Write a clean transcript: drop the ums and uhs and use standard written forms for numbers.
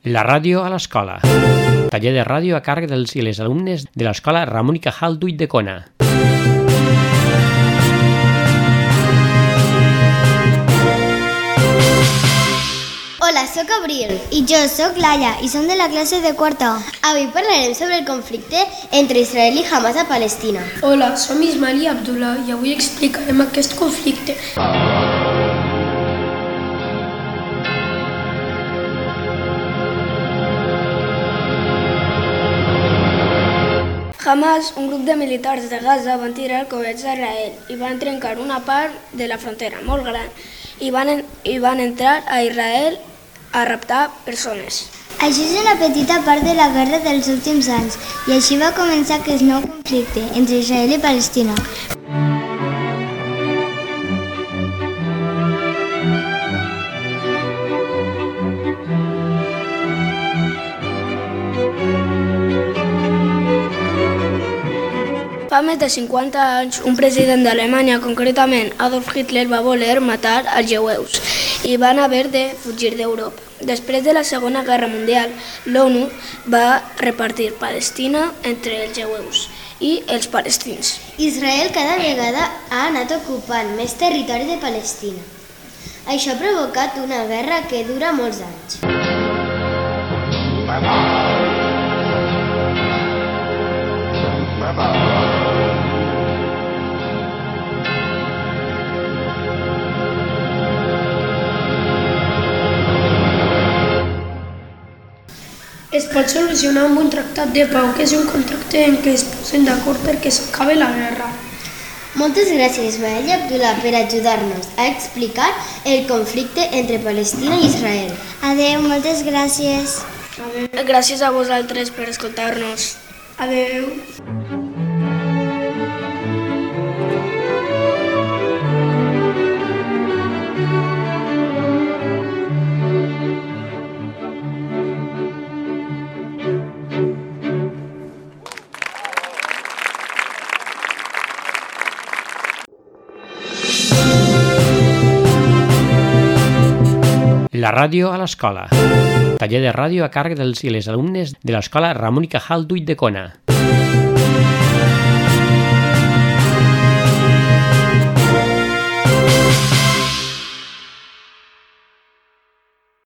La ràdio a l'escola. Taller de ràdio a càrrec dels i les alumnes de l'escola Ramon i Cajal d'Ulldecona. Hola, sóc Abril. I jo sóc Laia i som de la classe de quarta A. Avui parlarem sobre el conflicte entre Israel i Hamas a Palestina. Hola, som Ismael i Abdullah i avui explicarem aquest conflicte. Hamas, un grup de militars de Gaza, van tirar coets a Israel i van trencar una part de la frontera molt gran i van entrar a Israel a raptar persones. Això és una petita part de la guerra dels últims anys i així va començar aquest nou conflicte entre Israel i Palestina. Fa més de 50 anys, un president d'Alemanya, concretament Adolf Hitler, va voler matar els jueus i van haver de fugir d'Europa. Després de la Segona Guerra Mundial, l'ONU va repartir Palestina entre els jueus i els palestins. Israel cada vegada ha anat ocupant més territori de Palestina. Això ha provocat una guerra que dura molts anys. Es pot solucionar amb un tractat de pau, que és un contracte en què es posen d'acord perquè s'acabi la guerra. Moltes gràcies, Ismael i Abdullah, per ajudar-nos a explicar el conflicte entre Palestina i Israel. Adeu, moltes gràcies. Gràcies a vosaltres per escoltar-nos. Adeu. La ràdio a l'escola. Taller de ràdio a càrrec dels i les alumnes de l'escola Ramon i Cajal d'Ulldecona.